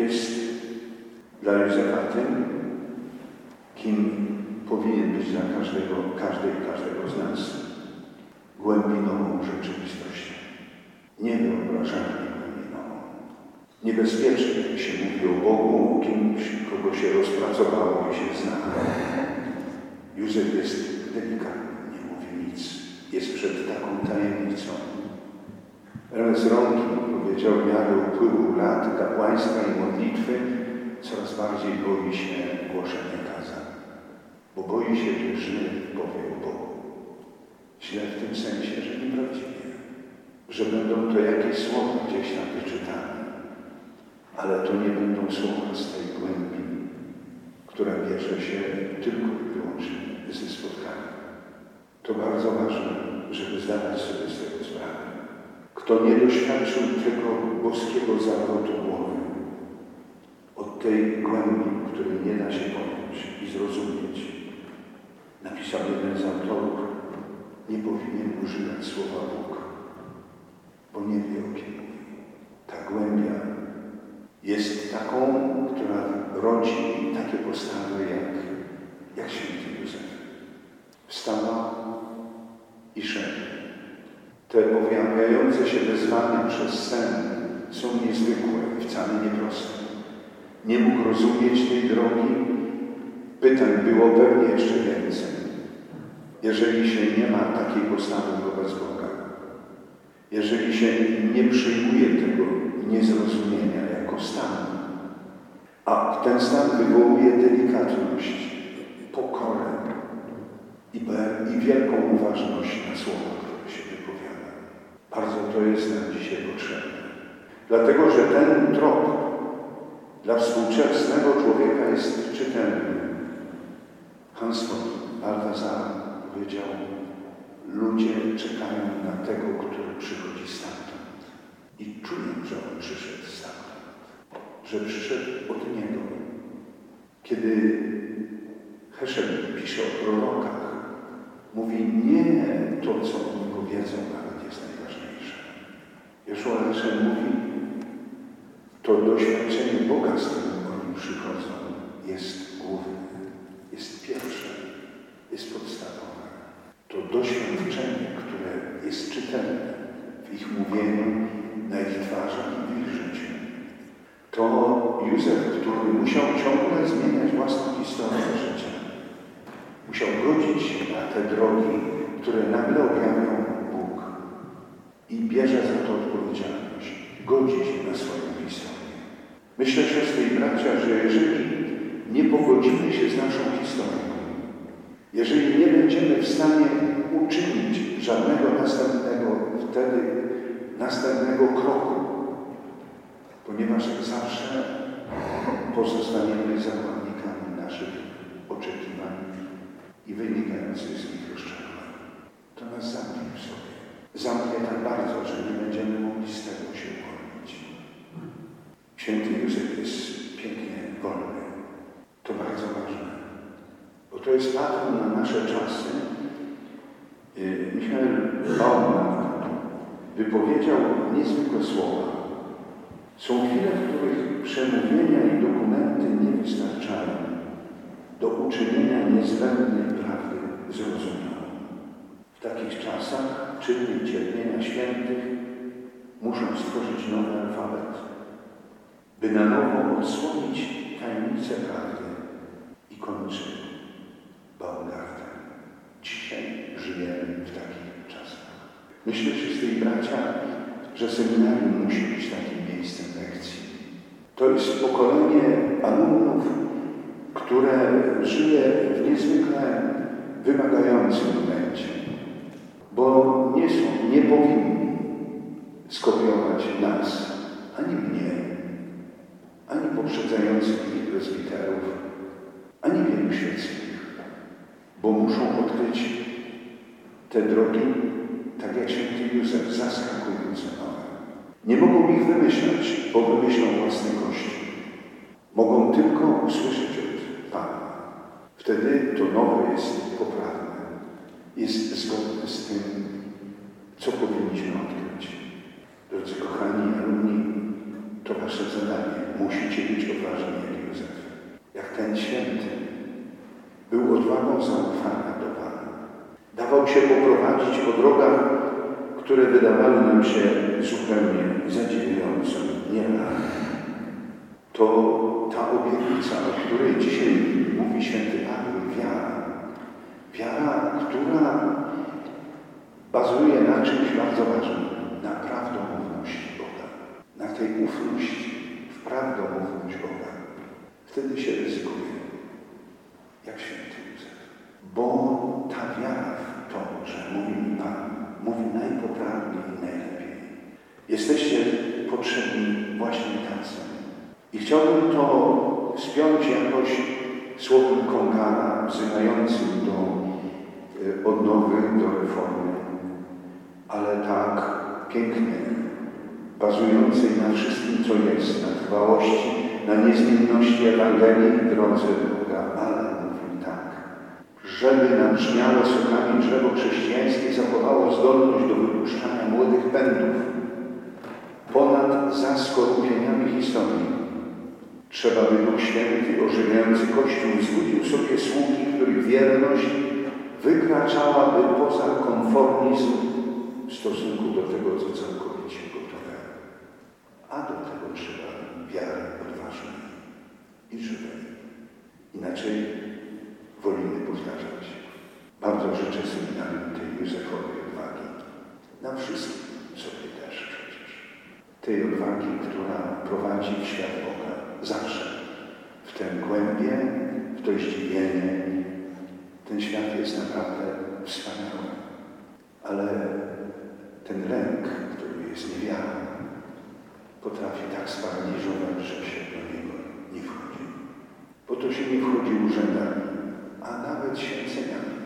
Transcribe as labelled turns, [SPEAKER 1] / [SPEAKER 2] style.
[SPEAKER 1] jest dla Józefa tym, kim powinien być dla każdego z nas głębinową rzeczywistością. Niewyobrażalnie głębinową. Niebezpiecznie, jak się mówi o Bogu, kimś, kogo się rozpracowało i się zna. Józef jest delikatny, nie mówi nic. Jest przed taką tajemnicą. Ernest Ronki powiedział, w miarę upływu lat kapłaństwa i modlitwy coraz bardziej boi się głoszenia kazań. Bo boi się, że źle powie o Bogu. Źle w tym sensie, że nieprawdziwie. Że będą to jakieś słowa gdzieś tam wyczytane. Ale to nie będą słowa z tej głębi, która bierze się tylko i wyłącznie ze spotkania. To bardzo ważne, żeby zdawać sobie z tego sprawę. Kto nie doświadczył tego boskiego zawrotu głowy, od tej głębi, której nie da się pojąć i zrozumieć, napisał jeden z autorów, nie powinien używać słowa Bóg, bo nie wie, o kim mówi. Ta głębia jest taką, która rodzi takie postawy jak święty Józef. Wstawał i szedł. Te pojawiające się wezwania przez sen są niezwykłe i wcale nieproste. Nie mógł rozumieć tej drogi. Pytań było pewnie jeszcze więcej. Jeżeli się nie ma takiej postawy wobec Boga, jeżeli się nie przyjmuje tego niezrozumienia jako stan, a ten stan wywołuje delikatność, pokorę i wielką uważność na słowa, które się wypowiada. Bardzo to jest nam dzisiaj potrzebne. Dlatego, że ten trop dla współczesnego człowieka jest czytelny. Hans von Balthasar powiedział, ludzie czekają na tego, który przychodzi stamtąd. I czują, że on przyszedł stamtąd. Że przyszedł od niego. Kiedy Heschel pisze o prorokach, mówi, nie to, co o niego wiedzą, nawet jest najważniejsze. Joshua Heschel mówi, to doświadczenie Boga, z którym oni przychodzą, jest główne, jest pierwsze, jest podstawowe. To doświadczenie, które jest czytelne w ich mówieniu, na ich twarzach i w ich życiu. To Józef, który musiał ciągle zmieniać własną historię życia. Musiał godzić się na te drogi, które nagle objawią Bóg. I bierze za to odpowiedzialność. Godzi się na swoją historię. Myślę, siostry i bracia, że jeżeli nie pogodzimy się z naszą historią, jeżeli nie będziemy w stanie uczynić żadnego następnego kroku, ponieważ jak zawsze pozostaniemy zakładnikami naszych oczekiwań i wynikających z nich rozczarowań. To nas zamknie w sobie. Zamknie tak bardzo, że nie będziemy mogli z tego się uwolnić. Święty Józef jest pięknie wolny. To bardzo ważne. Bo to jest patron na nasze czasy. Michael Bauman wypowiedział niezwykłe słowa. Są chwile, w których przemówienia i dokumenty nie wystarczają do uczynienia niezbędnej prawdy zrozumiałą. W takich czasach czyny cierpienia świętych muszą stworzyć nowy alfabet, by na nowo odsłonić tajemnicę prawdy i kończy Baumgarten. Dzisiaj żyjemy w takich czasach. Myślę, siostry i bracia, że seminarium musi być takim miejscem lekcji. To jest pokolenie alumnów, które żyje w niezwykle wymagającym momencie, bo nie powinni skopiować nas, ani mnie, ani poprzedzających ich prezbiterów, ani wielu świeckich, bo muszą odkryć te drogi, tak jak święty Józef, zaskakujące nowe. Nie mogą ich wymyślać, bo wymyślą własny kościół. Mogą tylko usłyszeć od Pana. Wtedy to nowe jest poprawne, jest zgodne z tym, co powinniśmy odkryć. Drodzy kochani alumni, to wasze zadanie. Musicie być ten święty był odwagą zaufania do Pana. Dawał się poprowadzić po drogach, które wydawały nam się zupełnie zadziwiające, nierealne. To ta obietnica, o której dzisiaj mówi święty Paweł, wiara. Wiara, która bazuje na czymś bardzo ważnym, na prawdomówności Boga, na tej ufności w prawdomówność Boga. Wtedy się ryzykuje, jak święty Józef. Bo ta wiara w to, że mówi mi Pan, mówi najpoprawniej i najlepiej. Jesteście potrzebni właśnie tacy. I chciałbym to spiąć jakoś słowem Konkara, wzywającym do odnowy, do reformy, ale tak pięknie, bazującej na wszystkim, co jest, na trwałości, na niezmienności Ewangelii w drodze Boga, ale mówi tak, żeby nabrzmiałe sokami drzewo chrześcijańskie zachowało zdolność do wypuszczania młodych pędów ponad zaskorupieniami historii. Trzeba by Duch Święty ożywiający Kościół wzbudził sobie sługi, których wierność wykraczałaby poza konformizm w stosunku do tego, co całkowicie gotowe. A do tego trzeba wiary odważnej i żywej. Inaczej wolimy powtarzać. Bardzo życzę seminarium tej Józefowej odwagi. Nam wszystkim sobie też przecież. Tej odwagi, która prowadzi w świat Boga zawsze. W tę głębię, w to zdziwienie. Ten świat jest naprawdę wspaniały. Ale ten lęk, który jest niewiarą, potrafi tak sparaliżować, że się do niego nie wchodzi. Po to się nie wchodzi urzędami, a nawet święceniami.